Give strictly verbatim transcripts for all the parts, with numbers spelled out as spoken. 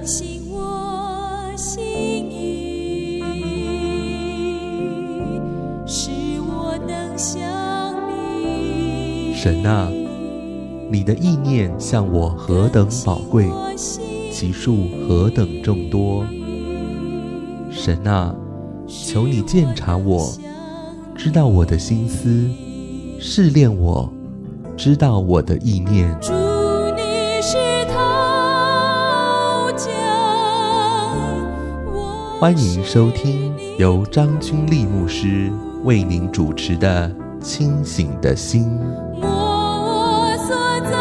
更新我心意，使我能像你。 神啊，你的意念向我何等宝贵，其数何等众多。神啊，求你鉴察我，知道我的心思，试炼我，知道我的意念。 主，你是陶匠， 欢迎收听由张君丽牧师为您主持的《清醒的心》。 我所造，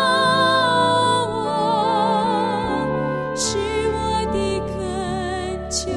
我是我的恳求。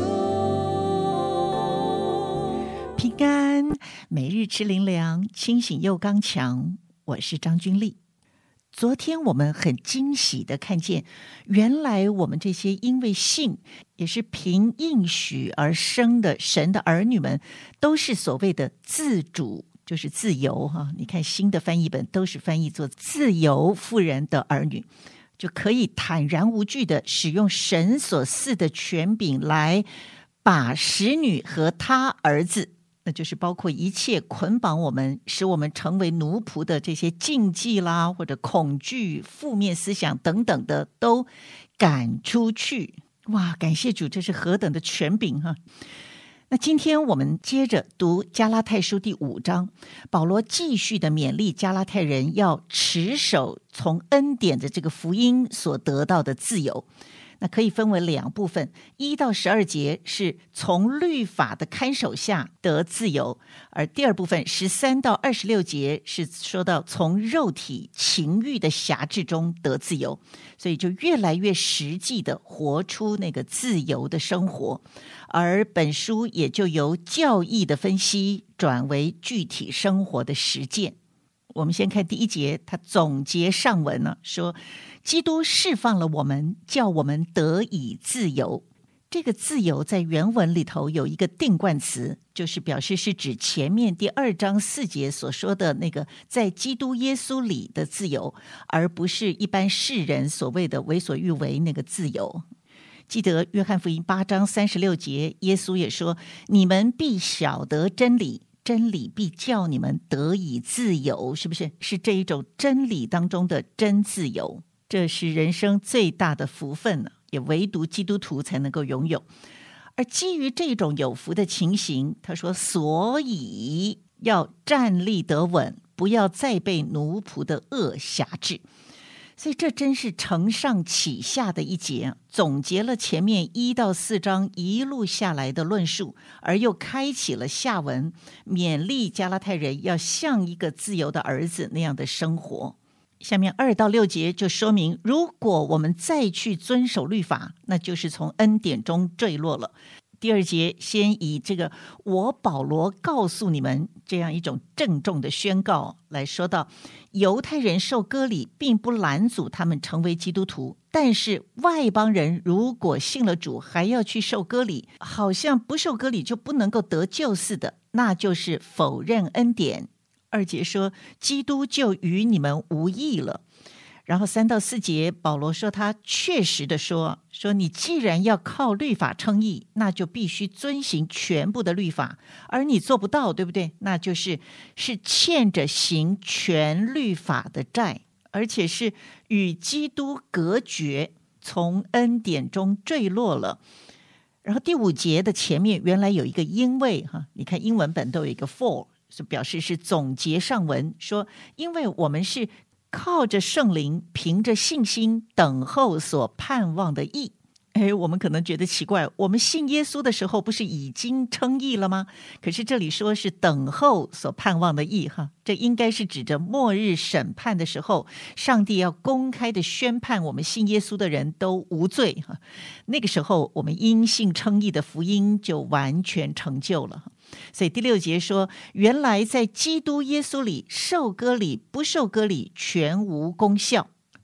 平安，每日吃灵粮，清醒又刚强。我是张君丽。昨天我们很惊喜的看见，原来我们这些因为信，也是凭应许而生的神的儿女们，都是所谓的自主，就是自由哈。你看新的翻译本都是翻译作自由妇人的儿女，就可以坦然无惧的使用神所赐的权柄来把使女和他儿子，那就是包括一切捆绑我们使我们成为奴仆的这些禁忌啦，或者恐惧、负面思想等等的都赶出去。哇，感谢主，这是何等的权柄哈！那今天我们接着读加拉太书第五章，保罗继续的勉励加拉太人要持守从恩典的这个福音所得到的自由。那可以分为两部分，一到十二节是从律法的看守下得自由，而第二部分十三到二十六节是说到从肉体情欲的辖制中得自由，所以就越来越实际的活出那个自由的生活，而本书也就由教义的分析转为具体生活的实践。我们先看第一节，他总结上文呢，说基督释放了我们，叫我们得以自由。这个自由在原文里头有一个定冠词，就是表示是指前面第二章四节所说的那个在基督耶稣里的自由，而不是一般世人所谓的为所欲为那个自由。记得约翰福音八章三十六节，耶稣也说，你们必晓得真理，真理必叫你们得以自由，是不是？是这一种真理当中的真自由，这是人生最大的福分，也唯独基督徒才能够拥有。而基于这种有福的情形，他说，所以要站立得稳，不要再被奴仆的恶辖制。所以这真是承上启下的一节，总结了前面一到四章一路下来的论述，而又开启了下文，勉励加拉太人要像一个自由的儿子那样的生活。下面二到六节就说明，如果我们再去遵守律法，那就是从恩典中坠落了。第二节先以这个我保罗告诉你们这样一种郑重的宣告来说到，犹太人受割礼并不拦阻他们成为基督徒，但是外邦人如果信了主还要去受割礼，好像不受割礼就不能够得救似的，那就是否认恩典。二节说基督就与你们无益了。然后三到四节保罗说他确实的说说你既然要靠律法称义，那就必须遵行全部的律法，而你做不到，对不对？那就是是欠着行全律法的债，而且是与基督隔绝，从恩典中坠落了。然后第五节的前面原来有一个因为哈，你看英文本都有一个 for， 是表示是总结上文，说因为我们是靠着圣灵，凭着信心等候所盼望的义。哎，我们可能觉得奇怪，我们信耶稣的时候不是已经称义了吗？可是这里说是等候所盼望的义哈，这应该是指着末日审判的时候，上帝要公开的宣判我们信耶稣的人都无罪哈。那个时候我们因信称义的福音就完全成就了。所以第六节说，原来在基督耶稣里受割礼不受割礼全无功效。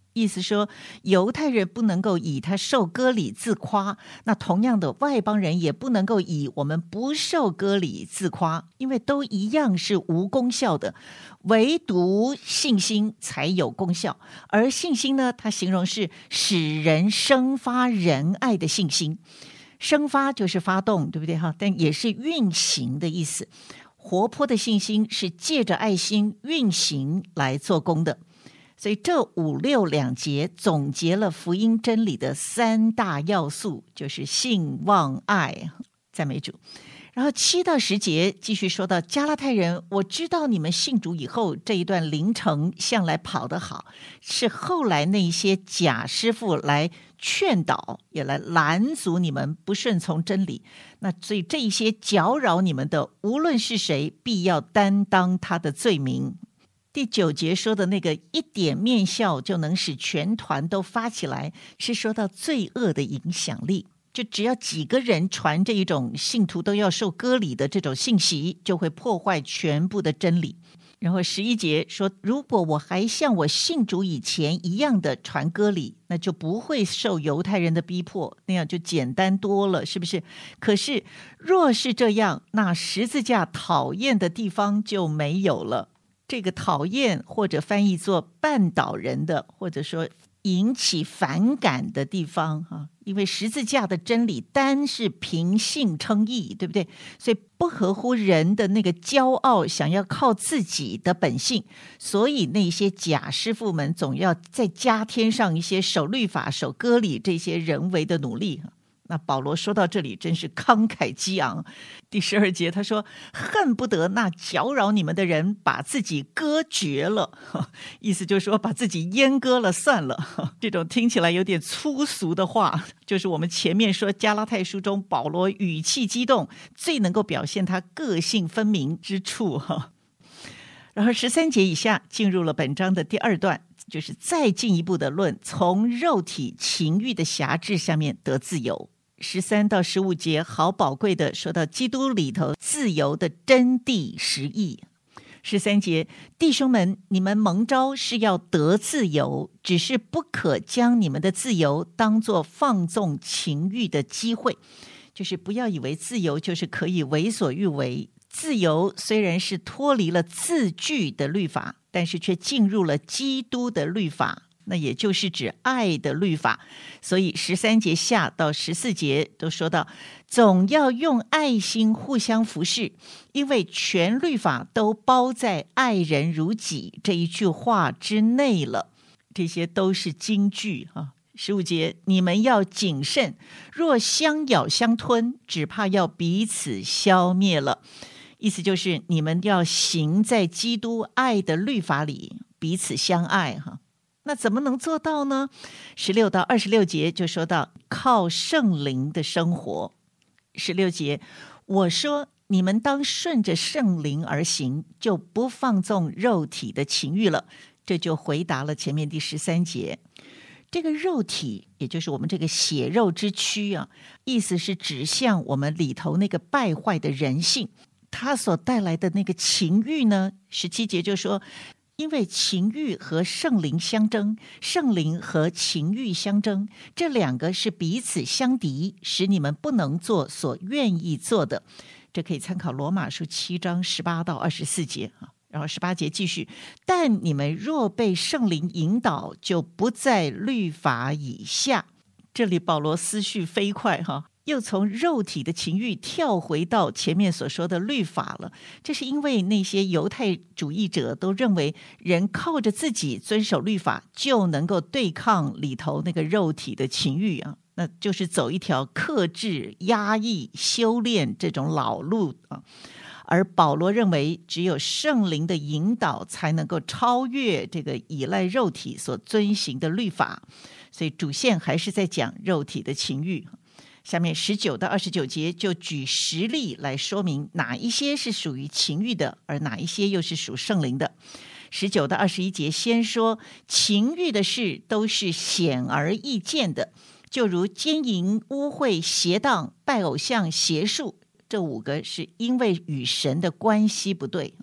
意思说犹太人不能够以他受割礼自夸，那同样的外邦人也不能够以我们不受割礼自夸，因为都一样是无功效的，唯独信心才有功效。而信心呢，它形容是使人生发仁爱的信心，生发就是发动，对不对哈？但也是运行的意思。活泼的信心是借着爱心运行来做工的。所以这五六两节总结了福音真理的三大要素，就是信望爱，赞美主。然后七到十节继续说到加拉太人，我知道你们信主以后这一段灵程向来跑得好，是后来那些假师傅来劝导，也来拦阻你们不顺从真理。那所以这一些搅扰你们的，无论是谁，必要担当他的罪名。第九节说的那个一点面笑就能使全团都发起来，是说到罪恶的影响力。就只要几个人传这一种信徒都要受割礼的这种信息，就会破坏全部的真理。然后十一节说，如果我还像我信主以前一样的传割礼，那就不会受犹太人的逼迫，那样就简单多了，是不是？可是若是这样，那十字架讨厌的地方就没有了。这个讨厌或者翻译作绊倒人的，或者说引起反感的地方啊，因为十字架的真理单是凭信称义，对不对？所以不合乎人的那个骄傲，想要靠自己的本性，所以那些假师傅们总要再加添上一些守律法、守割礼这些人为的努力。那保罗说到这里真是慷慨激昂。第十二节他说，恨不得那搅扰你们的人把自己割绝了，意思就是说把自己阉割了算了。这种听起来有点粗俗的话，就是我们前面说加拉太书中保罗语气激动最能够表现他个性分明之处。然后十三节以下进入了本章的第二段，就是再进一步的论从肉体情欲的辖制下面得自由。十三到十五节好宝贵的说到基督里头自由的真谛实意。十三节，弟兄们，你们蒙召是要得自由，只是不可将你们的自由当作放纵情欲的机会，就是不要以为自由就是可以为所欲为。自由虽然是脱离了字句的律法，但是却进入了基督的律法，那也就是指爱的律法。所以十三节下到十四节都说到，总要用爱心互相服侍，因为全律法都包在爱人如己这一句话之内了。这些都是金句啊。十五节，你们要谨慎，若相咬相吞，只怕要彼此消灭了。意思就是你们要行在基督爱的律法里，彼此相爱哈。那怎么能做到呢？十六到二十六节就说到靠圣灵的生活。十六节，我说你们当顺着圣灵而行，就不放纵肉体的情欲了。这就回答了前面第十三节。这个肉体也就是我们这个血肉之躯啊，意思是指向我们里头那个败坏的人性，它所带来的那个情欲呢，十七节就说，因为情欲和圣灵相争，圣灵和情欲相争，这两个是彼此相敌，使你们不能做所愿意做的。这可以参考罗马书七章十八到二十四节啊。然后十八节继续，但你们若被圣灵引导，就不在律法以下。这里保罗思绪飞快哈，又从肉体的情欲跳回到前面所说的律法了。这是因为那些犹太主义者都认为人靠着自己遵守律法就能够对抗里头那个肉体的情欲啊，那就是走一条克制、压抑、修炼这种老路啊。而保罗认为只有圣灵的引导才能够超越这个依赖肉体所遵行的律法，所以主线还是在讲肉体的情欲。下面十九到二十九节就举实例来说明哪一些是属于情欲的，而哪一些又是属圣灵的。十九到二十一节先说情欲的事都是显而易见的，就如奸淫、污秽、邪荡、拜偶像、邪术，这五个是因为与神的关系不对。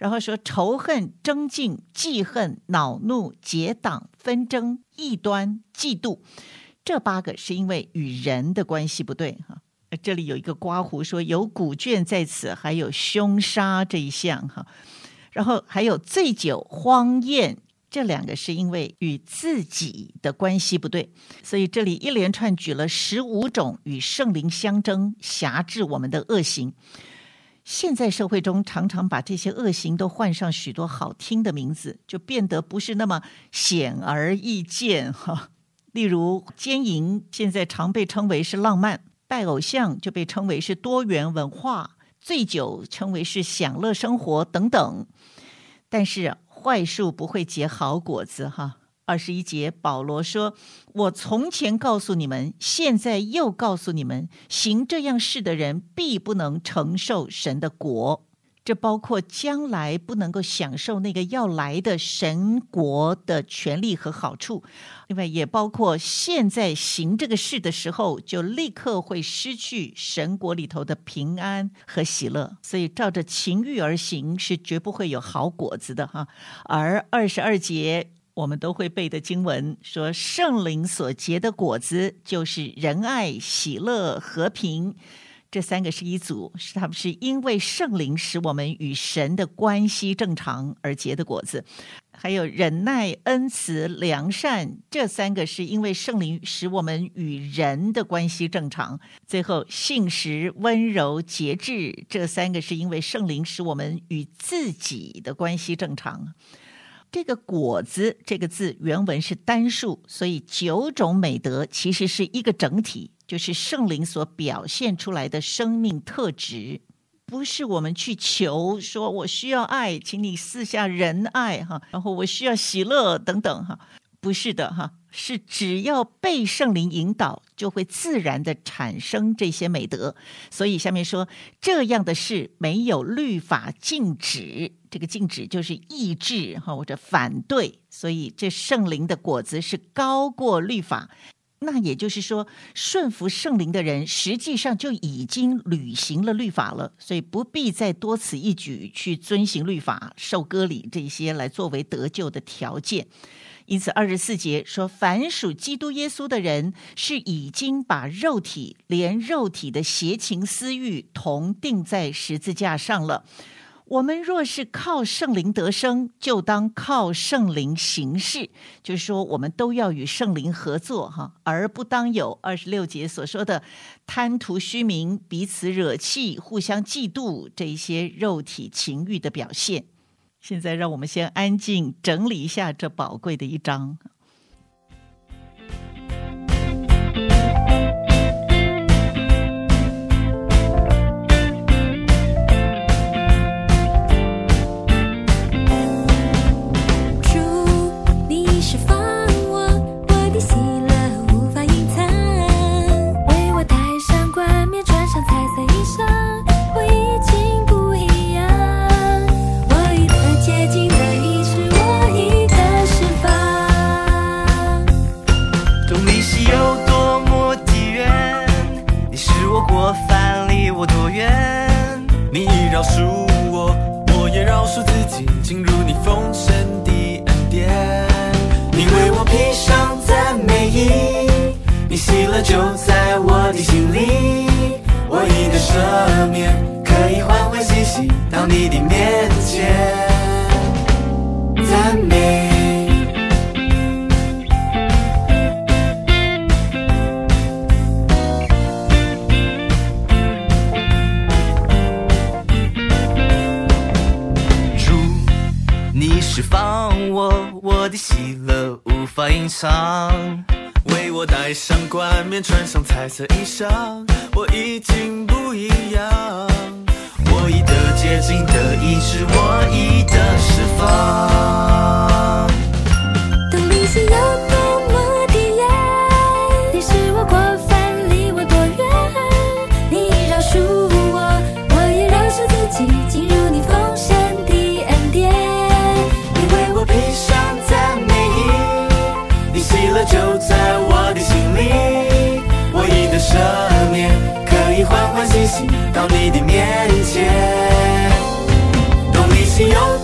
然后说仇恨、争竞、记恨、恼怒、结党、纷争、异端、嫉妒，这八个是因为与人的关系不对哈。这里有一个括弧说有古卷在此，还有凶杀这一项哈。然后还有醉酒、荒宴，这两个是因为与自己的关系不对，所以这里一连串举了十五种与圣灵相争、辖制我们的恶行。现在社会中常常把这些恶行都换上许多好听的名字，就变得不是那么显而易见哈。例如奸淫现在常被称为是浪漫，拜偶像就被称为是多元文化，醉酒称为是享乐生活等等。但是坏树不会结好果子哈。二十一节保罗说，我从前告诉你们，现在又告诉你们，行这样事的人必不能承受神的国。这包括将来不能够享受那个要来的神国的权利和好处，另外也包括现在行这个事的时候就立刻会失去神国里头的平安和喜乐。所以照着情欲而行是绝不会有好果子的哈。而二十二节我们都会背的经文说，圣灵所结的果子就是仁爱、喜乐、和平，这三个是一组，是他们是因为圣灵使我们与神的关系正常而结的果子。还有忍耐、恩慈、良善，这三个是因为圣灵使我们与人的关系正常。最后信实、温柔、节制，这三个是因为圣灵使我们与自己的关系正常。这个果子这个字原文是单数，所以九种美德其实是一个整体，就是圣灵所表现出来的生命特质。不是我们去求说我需要爱，请你赐下仁爱哈，然后我需要喜乐等等哈，不是的哈，是只要被圣灵引导，就会自然的产生这些美德。所以下面说，这样的事没有律法禁止，这个禁止就是抑制哈或者反对，所以这圣灵的果子是高过律法。那也就是说，顺服圣灵的人实际上就已经履行了律法了，所以不必再多此一举去遵行律法、受割礼这些来作为得救的条件。因此二十四节说，凡属基督耶稣的人是已经把肉体连肉体的邪情私欲同钉在十字架上了。我们若是靠圣灵得生，就当靠圣灵行事，就是说我们都要与圣灵合作哈，而不当有二十六节所说的贪图虚名、彼此惹气、互相嫉妒这一些肉体情欲的表现。现在让我们先安静整理一下这宝贵的一章。 进入你丰盛的恩典，你为我披上赞美衣，你喜乐就在我的心里，我已的赦免可以欢欢喜喜到你的面前赞美。释放我，我的喜乐无法隐藏，为我戴上冠冕，穿上彩色衣裳，我已经不一样，我已得洁净的医治，我已得释放。 当你是有多么的爱，你使我过犯，离我多远，你饶恕我，我也饶恕自己，进入你丰盛的恩典。 我披上赞美衣，你喜乐就在我的心里，我已得赦免可以欢欢喜喜到你的面前，懂你心有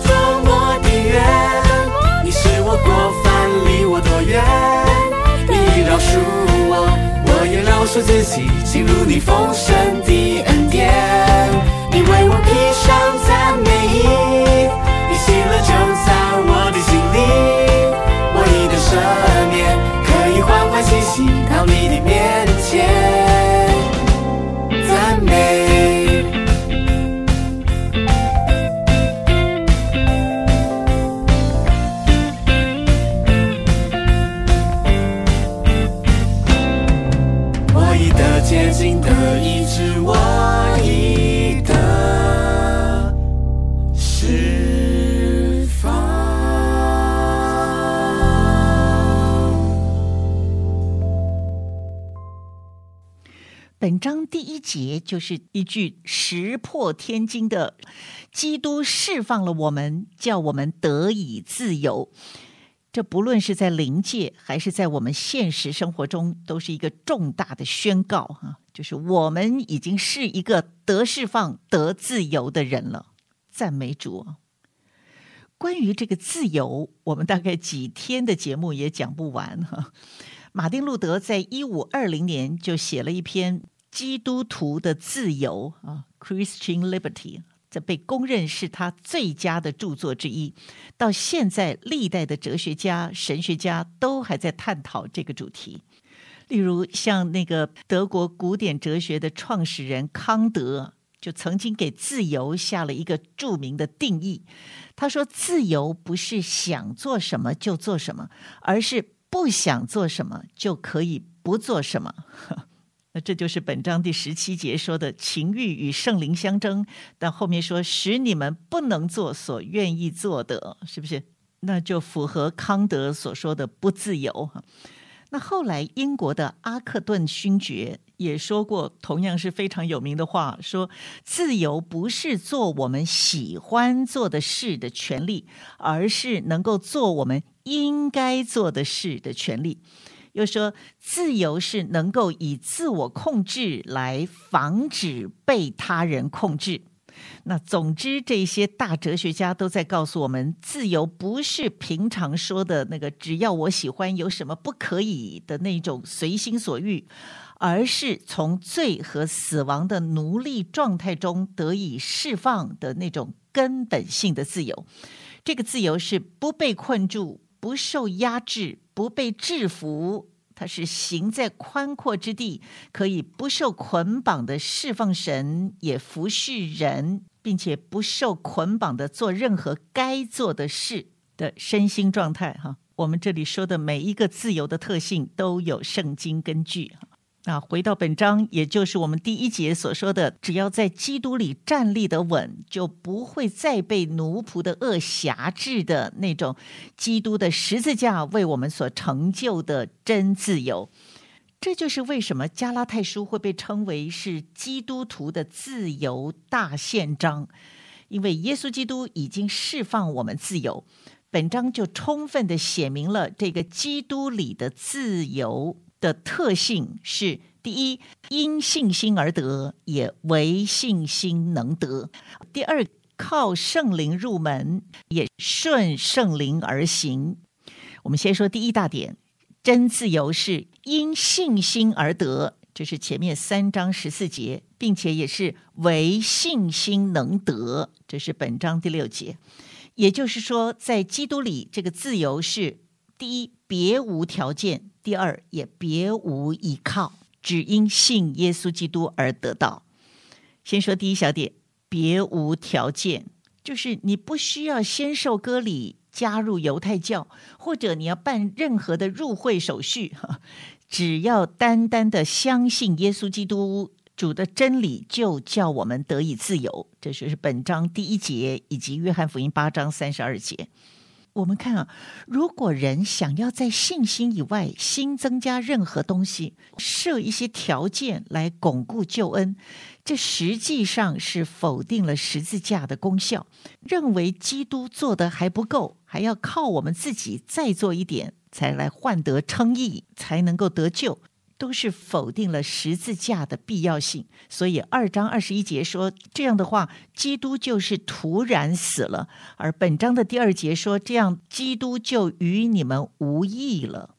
自己，进入你丰盛的恩典。你为我披上赞美衣，你喜乐就在我的心里，我已得赦免，可以欢欢喜喜到你的面前赞美。我已得洁净，得医治，我已得释放。 本章第一节就是一句石破天惊的，基督释放了我们，叫我们得以自由。这不论是在灵界还是在我们现实生活中，都是一个重大的宣告啊！就是我们已经是一个得释放、得自由的人了。赞美主啊！关于这个自由，我们大概几天的节目也讲不完哈。马丁路德在一五二零年就写了一篇《基督徒的自由》啊 ，Christian Liberty。这被公认是他最佳的著作之一，到现在历代的哲学家、神学家都还在探讨这个主题。例如像那个德国古典哲学的创始人康德，就曾经给自由下了一个著名的定义。他说，自由不是想做什么就做什么，而是不想做什么就可以不做什么。那这就是本章第十七节说的情欲与圣灵相争，但后面说使你们不能做所愿意做的，是不是？那就符合康德所说的不自由。那后来英国的阿克顿勋爵也说过同样是非常有名的话，说自由不是做我们喜欢做的事的权利，而是能够做我们应该做的事的权利。又说自由是能够以自我控制来防止被他人控制。那总之这些大哲学家都在告诉我们，自由不是平常说的那个只要我喜欢有什么不可以的那种随心所欲，而是从罪和死亡的奴隶状态中得以释放的那种根本性的自由。这个自由是不被困住，不受压制，不被制服，它是行在宽阔之地，可以不受捆绑的释放神，也服侍人，并且不受捆绑的做任何该做的事的身心状态。我们这里说的每一个自由的特性都有圣经根据。那回到本章，也就是我们第一节所说的，只要在基督里站立得稳，就不会再被奴仆的恶辖制的那种基督的十字架为我们所成就的真自由。这就是为什么加拉太书会被称为是基督徒的自由大宪章，因为耶稣基督已经释放我们自由。本章就充分地写明了这个基督里的自由的特性是：第一，因信心而得，也唯信心能得；第二，靠圣灵入门，也顺圣灵而行。我们先说第一大点，真自由是因信心而得，这是前面三章十四节，并且也是唯信心能得，这是本章第六节。也就是说，在基督里，这个自由是第一，别无条件；第二，也别无依靠，只因信耶稣基督而得到。先说第一小点，别无条件，就是你不需要先受割礼，加入犹太教，或者你要办任何的入会手续，只要单单的相信耶稣基督主的真理，就叫我们得以自由。这就是本章第一节以及约翰福音八章三十二节。我们看啊，如果人想要在信心以外新增加任何东西，设一些条件来巩固救恩，这实际上是否定了十字架的功效，认为基督做的还不够，还要靠我们自己再做一点，才来换得称义，才能够得救，都是否定了十字架的必要性。所以二章二十一节说，这样的话基督就是突然死了，而本章的第二节说，这样基督就与你们无益了。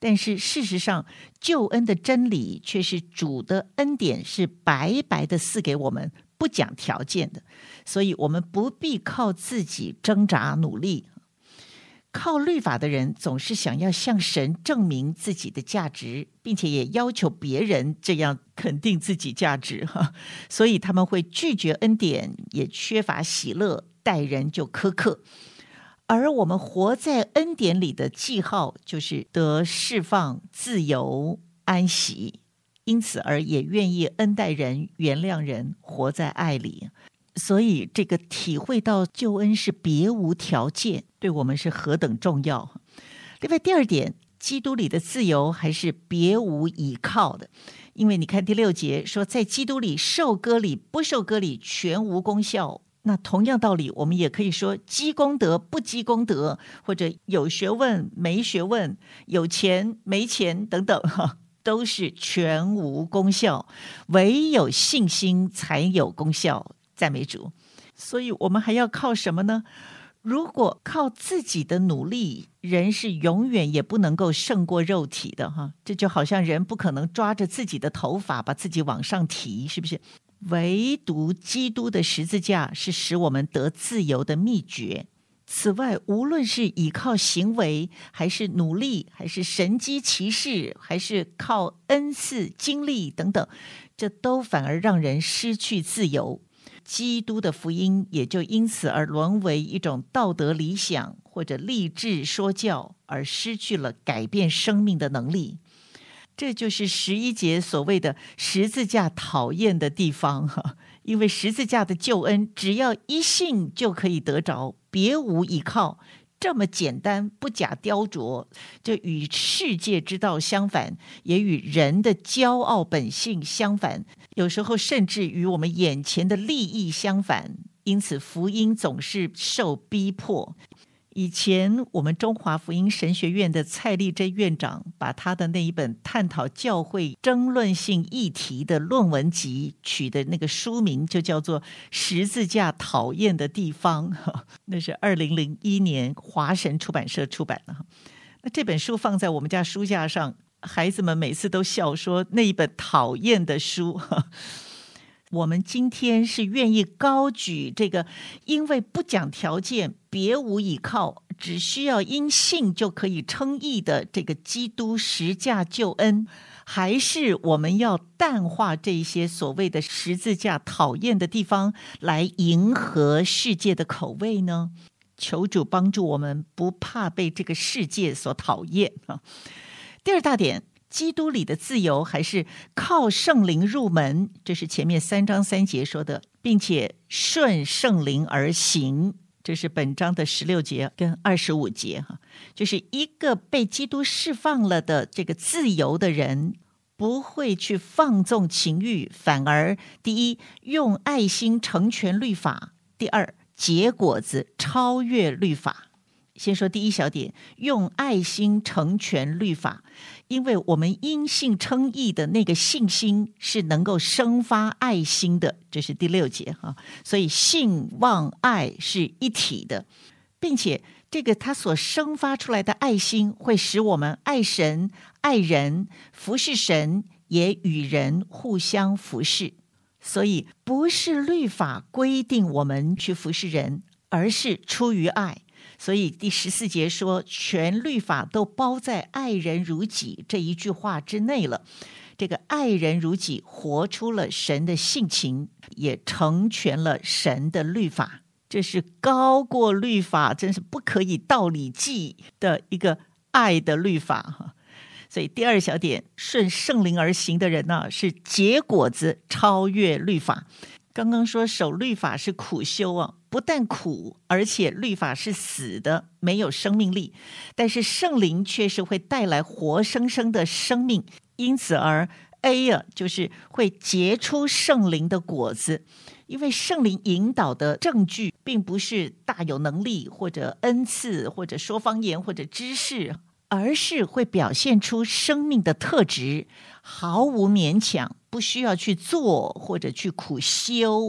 但是事实上，救恩的真理却是主的恩典是白白的赐给我们，不讲条件的，所以我们不必靠自己挣扎努力。靠律法的人总是想要向神证明自己的价值，并且也要求别人这样肯定自己价值，所以他们会拒绝恩典，也缺乏喜乐，待人就苛刻。而我们活在恩典里的记号，就是得释放、自由、安息，因此而也愿意恩待人、原谅人，活在爱里。所以这个体会到救恩是别无条件，对我们是何等重要。另外第二点，基督里的自由还是别无依靠的，因为你看第六节说，在基督里受割礼不受割礼全无功效。那同样道理，我们也可以说积功德不积功德，或者有学问没学问，有钱没钱等等，都是全无功效，唯有信心才有功效。赞美主。所以我们还要靠什么呢？如果靠自己的努力，人是永远也不能够胜过肉体的哈。这就好像人不可能抓着自己的头发把自己往上提，是不是？唯独基督的十字架是使我们得自由的秘诀。此外，无论是依靠行为，还是努力，还是神机骑士，还是靠恩赐、经历等等，这都反而让人失去自由。基督的福音也就因此而沦为一种道德理想或者励志说教，而失去了改变生命的能力。这就是十一节所谓的十字架讨厌的地方，因为十字架的救恩只要一信就可以得着，别无依靠，这么简单，不假雕琢，这与世界之道相反，也与人的骄傲本性相反，有时候甚至与我们眼前的利益相反。因此福音总是受逼迫。以前我们中华福音神学院的蔡立珍院长把他的那一本探讨教会争论性议题的论文集取的那个书名就叫做《十字架讨厌的地方》，那是二零零一年华神出版社出版的。那这本书放在我们家书架上，孩子们每次都笑说那一本讨厌的书。我们今天是愿意高举这个因为不讲条件别无倚靠，只需要因信就可以称义的这个基督十架救恩，还是我们要淡化这些所谓的十字架讨厌的地方，来迎合世界的口味呢？求主帮助我们不怕被这个世界所讨厌。第二大点，基督里的自由还是靠圣灵入门，这是前面三章三节说的，并且顺圣灵而行，这是本章的十六节跟二十五节。就是一个被基督释放了的这个自由的人，不会去放纵情欲，反而第一，用爱心成全律法，第二，结果子超越律法。先说第一小点，用爱心成全律法，因为我们因信称义的那个信心是能够生发爱心的，这是第六节哈。所以信望爱是一体的，并且这个他所生发出来的爱心会使我们爱神、爱人、服侍神，也与人互相服侍。所以不是律法规定我们去服侍人，而是出于爱。所以第十四节说，全律法都包在爱人如己这一句话之内了。这个爱人如己活出了神的性情，也成全了神的律法，这是高过律法，真是不可以道理记的一个爱的律法。所以第二小点，顺圣灵而行的人呢、啊，是结果子超越律法。刚刚说守律法是苦修啊，不但苦，而且律法是死的，没有生命力，但是圣灵却是会带来活生生的生命，因此而 A 啊，就是会结出圣灵的果子。因为圣灵引导的证据并不是大有能力或者恩赐或者说方言或者知识，而是会表现出生命的特质，毫无勉强，不需要去做或者去苦修。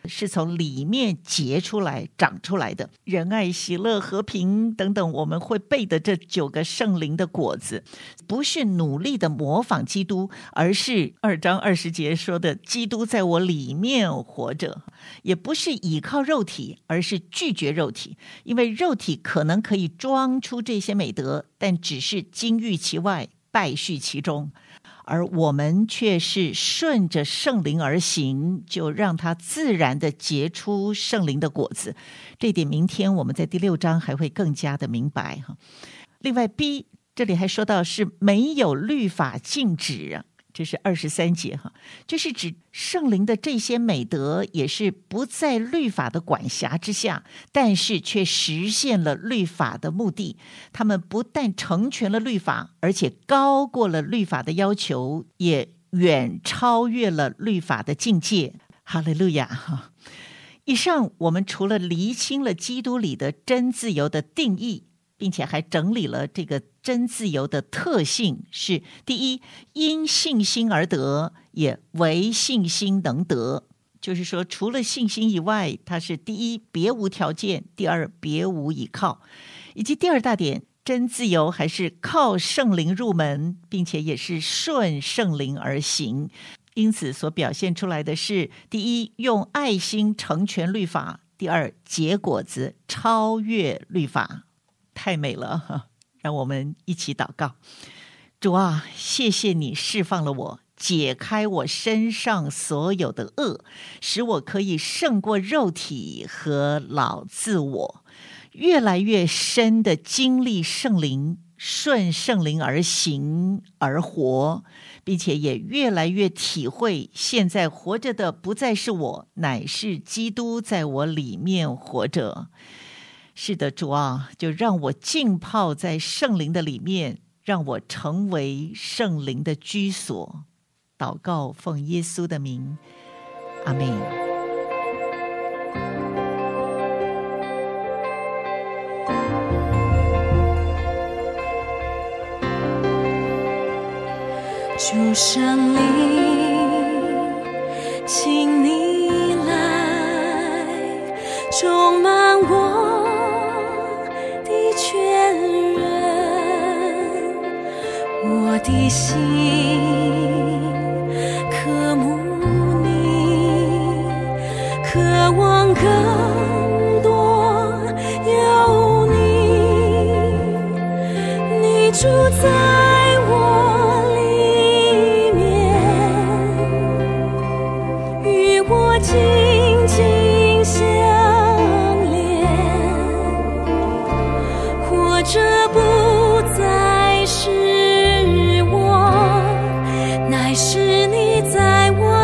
是从里面结出来长出来的，仁爱、喜乐、和平等等我们会背的这九个圣灵的果子，不是努力的模仿基督，而是二章二十节说的基督在我里面活着，也不是倚靠肉体，而是拒绝肉体，因为肉体可能可以装出这些美德，但只是金玉其外，败絮其中，而我们却是顺着圣灵而行，就让它自然的结出圣灵的果子。这点明天我们在第六章还会更加的明白。另外 B 这里还说到是没有律法禁止啊，这是二十三节哈，就是指圣灵的这些美德也是不在律法的管辖之下，但是却实现了律法的目的。他们不但成全了律法，而且高过了律法的要求，也远超越了律法的境界。哈利路亚哈！以上我们除了厘清了基督里的真自由的定义，并且还整理了这个真自由的特性是：第一，因信心而得，也唯信心能得。就是说，除了信心以外，它是第一，别无条件；第二，别无倚靠。以及第二大点，真自由还是靠圣灵入门，并且也是顺圣灵而行。因此所表现出来的是：第一，用爱心成全律法；第二，结果子超越律法。太美了，让我们一起祷告。主啊，谢谢你释放了我，解开我身上所有的恶，使我可以胜过肉体和老自我，越来越深的经历圣灵，顺圣灵而行而活，并且也越来越体会现在活着的不再是我，乃是基督在我里面活着。是的，主啊，就让我浸泡在圣灵的里面，让我成为圣灵的居所。祷告奉耶稣的名，阿们。 主圣灵，请你来充满我全人，我的心渴慕你，渴望更多有你，你住在我里面，与我紧紧相这不再是我，乃是你在我